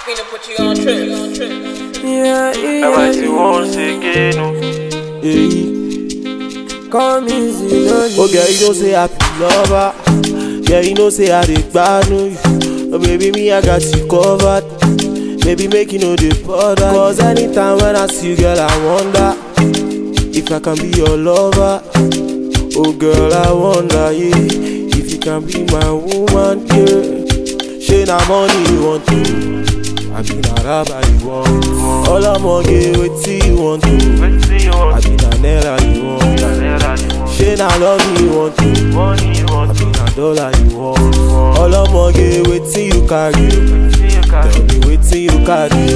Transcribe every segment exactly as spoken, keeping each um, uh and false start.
finna put you on trip. Yeah, yeah. Ever see once again. Yeah. Come easy, no need. Oh girl, you know say I be lover. Yeah, you know say I dey gbanu you. Oh baby, me I got you covered. Baby, make you know the bother. Cause anytime when I see you, girl, I wonder if I can be your lover. Oh girl, I wonder, yeah, if you can be my woman, yeah. She na money you want to, I be na rubber you want. All I'm gonna get wetin you want to, I be na naira you want. She na love you want to, I be na dollar you want. All I'm gonna get wetin you carry, tell me wetin you carry.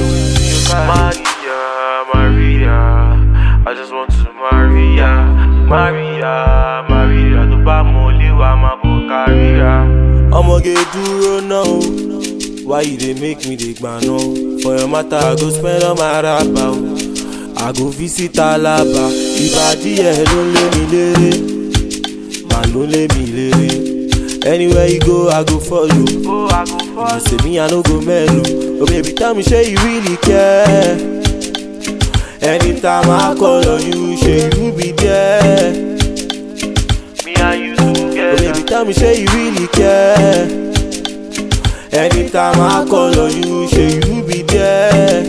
Maria, Maria, I just want to marry ya. Maria, Maria, to buy money, wa ma bo career. I'ma get duro now. Why you dey make me dey gbano? For your matter, I go spend all my rapper. I go visit Alaba. Ìbàdí ẹ̀ ló lé mi léré, màá ló lé mi léré. Anywhere you go, I go follow. Oh, I go follow. You say me, I no go mellow. Oh baby, tell me, say you really care. Anytime I call on you, say you be there. Me and you together. Oh baby, tell me, say you really care. Anytime I call on you, say you be there.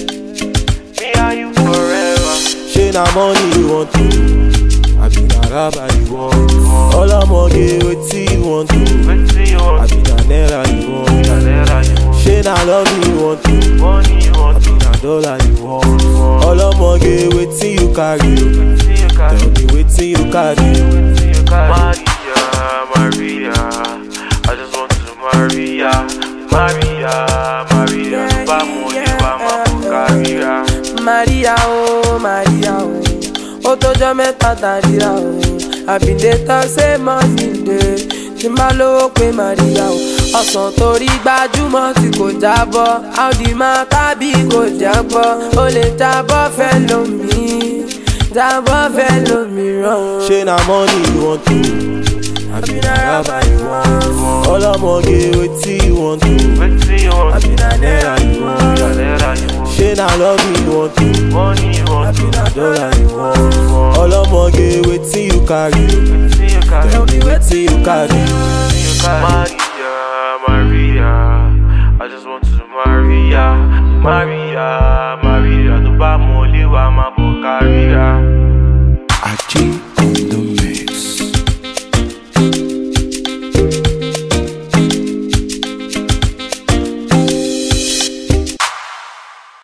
Me and you forever. Say na money you want to, I be na rubber you want. All I'm gonna get wetin you want to, Wetin you I want? be na naira you want. Naira you want. Say na love you want to, Money you I want. be na dollar you want. All I'm gonna get wetin you carry, Wetin you tell carry? me wetin you carry. Wetin you carry? Maria, Maria, I just want to marry ya. Maria, Maria, to buy money, wa ma bo career. Maria, oh, Maria, oh. Ó tọ́jọ́ mẹ́ta tàríra, oh. I been dey talk say money dey. Tí n bá lówó pé Maria, oh. Ọ̀sán torí gbajúmọ̀ tí kò jábọ́. Audi máa kábí kò jábọ́. Ó lè jábọ́ fẹ́ lómi. Jábọ́ fẹ́ lómìíràn. Say na money you want to, I be na rubber you want. All I'm gonna get wetin you want to, Wetin you I want? be na naira you want. Naira you want. Say na love you want to, Money you I want. be na dollar you want. All I'm gonna get wetin you carry, Wetin you carry? tell me wetin you carry. Maria, Maria, I just want to marry ya. Maria, Maria, to buy money, wa ma bo career.